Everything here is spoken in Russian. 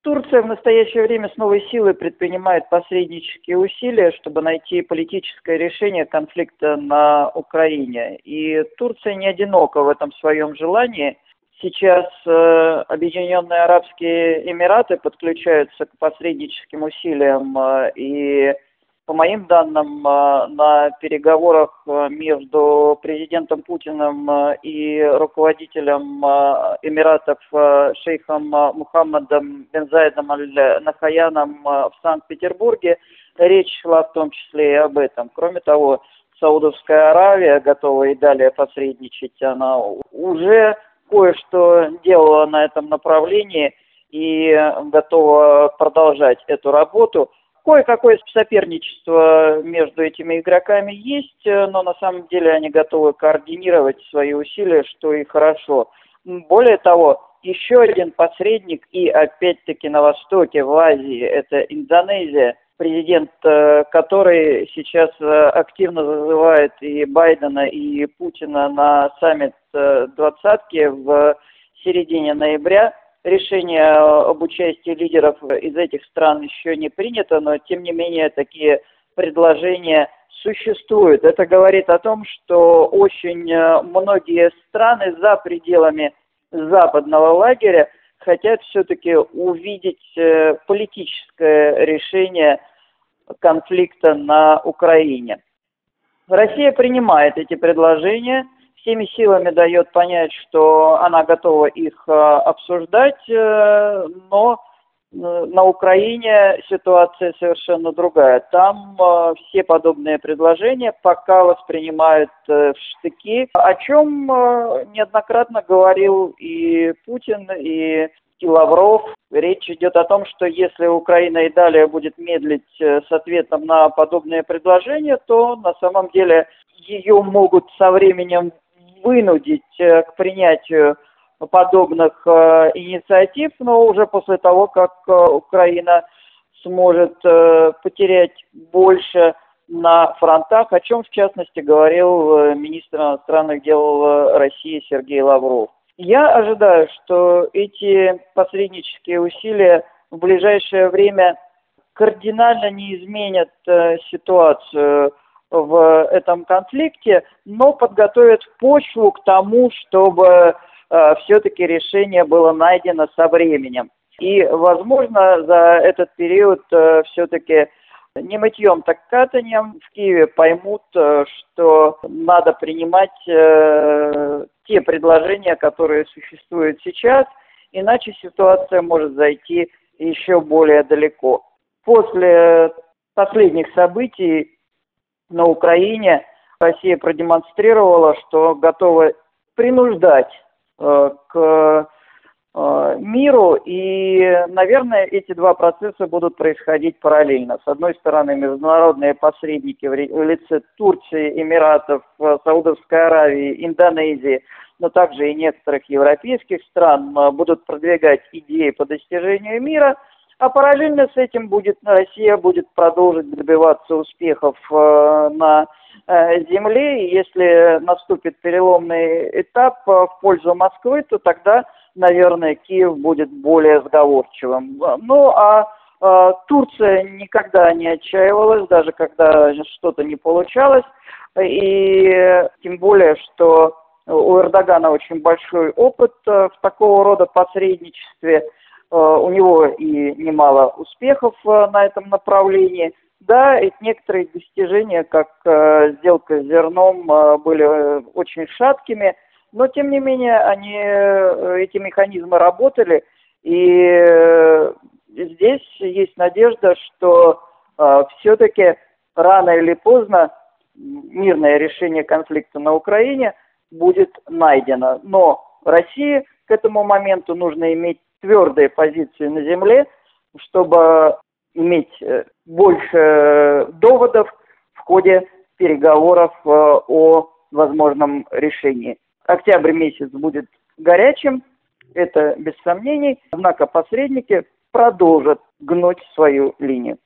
Турция в настоящее время с новой силой предпринимает посреднические усилия, чтобы найти политическое решение конфликта на Украине. И Турция не одинока в этом своем желании. Сейчас Объединенные Арабские Эмираты подключаются к посредническим усилиям, и по моим данным, на переговорах между президентом Путиным и руководителем Эмиратов шейхом Мухаммадом бен Заидом аль-Нахаяном в Санкт-Петербурге речь шла в том числе и об этом. Кроме того, Саудовская Аравия готова и далее посредничать. Она уже кое-что делала на этом направлении и готова продолжать эту работу. Кое-какое соперничество между этими игроками есть, но на самом деле они готовы координировать свои усилия, что и хорошо. Более того, еще один посредник, и опять-таки на Востоке, в Азии, это Индонезия, президент которой сейчас активно зазывает и Байдена, и Путина на саммит двадцатки в середине ноября. Решение об участии лидеров из этих стран еще не принято, но тем не менее такие предложения существуют. Это говорит о том, что очень многие страны за пределами западного лагеря хотят все-таки увидеть политическое решение конфликта на Украине. Россия принимает эти предложения, всеми силами дает понять, что она готова их обсуждать, но на Украине ситуация совершенно другая. Там все подобные предложения пока воспринимают в штыки, о чем неоднократно говорил и Путин, и Лавров. Речь идет о том, что если Украина и далее будет медлить с ответом на подобные предложения, то на самом деле ее могут со временем вынудить к принятию подобных инициатив, но уже после того, как Украина сможет потерять больше на фронтах, о чем в частности говорил министр иностранных дел России Сергей Лавров. Я ожидаю, что эти посреднические усилия в ближайшее время кардинально не изменят ситуацию в этом конфликте, но подготовят почву к тому, чтобы все-таки решение было найдено со временем. И, возможно, за этот период все-таки не мытьем, так катаньем в Киеве поймут, что надо принимать те предложения, которые существуют сейчас, иначе ситуация может зайти еще более далеко. После последних событий на Украине Россия продемонстрировала, что готова принуждать к миру, и, наверное, эти два процесса будут происходить параллельно. С одной стороны, международные посредники в лице Турции, Эмиратов, Саудовской Аравии, Индонезии, но также и некоторых европейских стран будут продвигать идеи по достижению мира, а параллельно с этим Россия будет продолжить добиваться успехов на земле, и если наступит переломный этап в пользу Москвы, то тогда, наверное, Киев будет более сговорчивым. Ну, а Турция никогда не отчаивалась, даже когда что-то не получалось, и тем более, что у Эрдогана очень большой опыт в такого рода посредничестве, у него и немало успехов на этом направлении. Да, и некоторые достижения, как сделка с зерном, были очень шаткими, но тем не менее эти механизмы работали, и здесь есть надежда, что все-таки рано или поздно мирное решение конфликта на Украине будет найдено. Но России к этому моменту нужно иметь твердые позиции на земле, чтобы иметь больше доводов в ходе переговоров о возможном решении. Октябрь месяц будет горячим, это без сомнений, однако посредники продолжат гнуть свою линию.